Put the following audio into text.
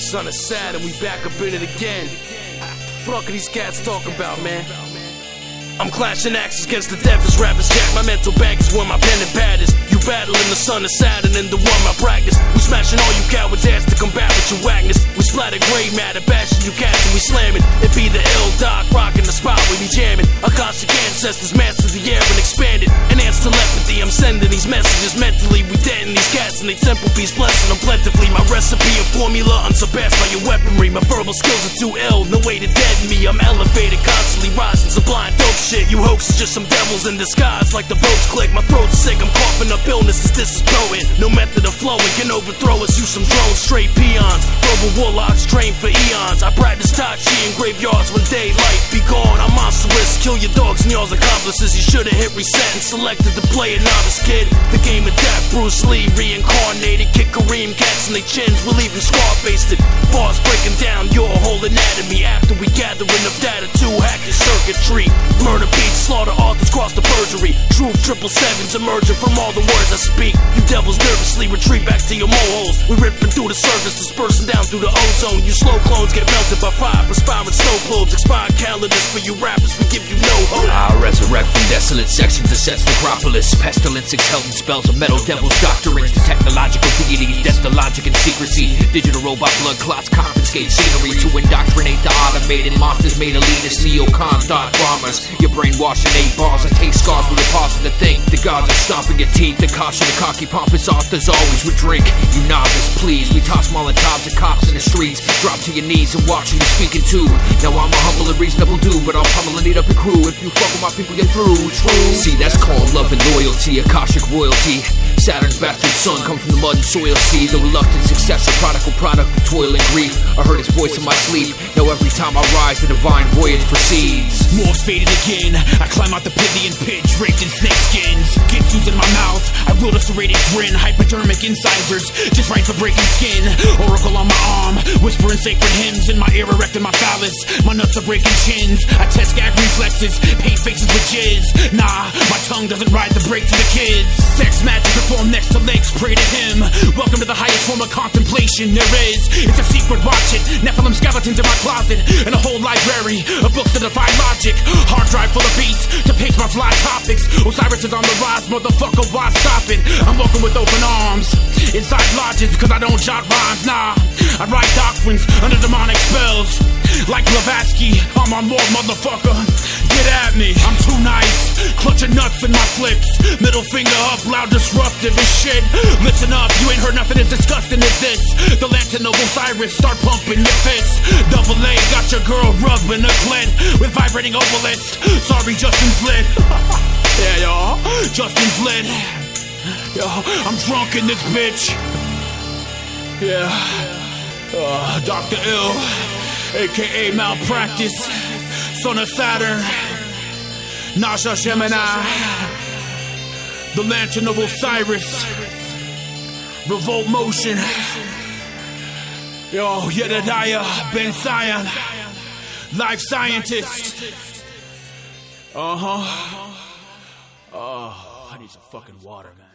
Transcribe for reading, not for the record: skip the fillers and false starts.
Son of Saturn, we back up in it again. What are these cats talking about, man? I'm clashing axes against the deafest rappers, jack. My mental bank is where my pen and pad is. You battling the son of Saturn and the one my practice. We smashing all you cowards ass to combat with your whackness. We splatter gray matter, bashing you cats and we slamming. It be the ill doc, rocking the spot we be jamming. Akashic ancestors mastered the air and expanded. Enhanced telepathy, I'm sending these messages mentally. We dead in these cats and they temple piece, blessing them plentifully. My recipe and formula unsurpassed by your weaponry. My verbal skills are too ill, no way to deaden me. I'm elevated, constantly rising, sublime dope shit. You hoax is just some devils in disguise, like the boats click. My throat's sick, I'm coughing up illnesses, this is potent. No method of flowing can overthrow us, use some drones, straight peons. Verbal warlocks trained for eons. I practice Tai Chi in graveyards when daylight be gone. I'm monstrous, kill your dogs and y'all's accomplices. You should've hit reset and selected to play a novice kid. The game of death, Bruce Lee reincarnated. Kick Kareem cats in their chins, we'll leave them scar-faced. Bars breaking down your whole anatomy. After we gather enough data to hack your circuitry. Murder beats, slaughter authors, cross the perjury. Truth 777's emerging from all the words I speak. You devils nervously retreat back to your moleholes. We ripping through the surface, dispersing down through the ozone. You slow clones get melted by fire, perspiring snow globes. Expired calendars for you rappers, we give you no hope. I resurrect from desolate sections, assess necropolis. Pestilence, exhaling spells of metal devils, doctrines to technological deities, death to logic and secrecy. Digital robot blood clots confiscate scenery to indoctrinate the automated monsters made elitist neocon thought bombers. Your brainwashing 8 bars, I take scars with your pausing to think. The gods are stomping your teeth, the caution of cocky pompous authors always would drink. You novice, please, we toss molotovs at cops in the streets. Drop to your knees and watch who you're speaking to. Now I'm a humble and reasonable dude, but I'll pummel and eat up your crew. If you fuck with my people, you're through. True. See, that's called love and loyalty, Akashic royalty. Saturn's bastard son come from the mud and soil sea. The reluctant successor, prodigal product of toil and grief. I heard his voice in my sleep. Now every time I rise, the divine voyage proceeds. More faded again, I climb out the Pythian pit, draped in snake skins. Gitsu's in my mouth, I wield a serrated grin. Hypodermic incisors, just right for breaking skin. Oracle on my arm, whispering sacred hymns. In my ear erecting my phallus, my nuts are breaking chins. I test gag reflexes, paint faces with jizz. Nah, my tongue doesn't ride the brake to the kids. Sex magic perform next to legs, pray to him. Welcome to the highest form of contemplation there is. It's a secret, watch it. Nephilim skeletons in my closet, and a whole library of books that defy logic. Hard drive full of beats to pace my fly topics. Osiris is on the rise, motherfucker, why stop it? I'm welcome with open arms inside lodges, because I don't jot rhymes, nah. I write doctrines under demonic spells. Like Blavatsky, I'm on more, motherfucker. Get at me, I'm too nice. Clutching nuts in my flips. Middle finger up, loud, disruptive as shit. Listen up, you ain't heard nothing as disgusting as this. The lantern of Osiris, start pumping your fists. Double A, got your girl rubbing a clit with vibrating ovalist. Sorry, Justin's lit. Yeah, y'all, Justin's lit. Yo, I'm drunk in this bitch. Yeah, Dr. Ill, aka Malpractice, son of Saturn, Nasha Gemini, the lantern of Osiris, Revolt Motion, yo, Jedediah Ben Sion, life scientist. I need some fucking water, man.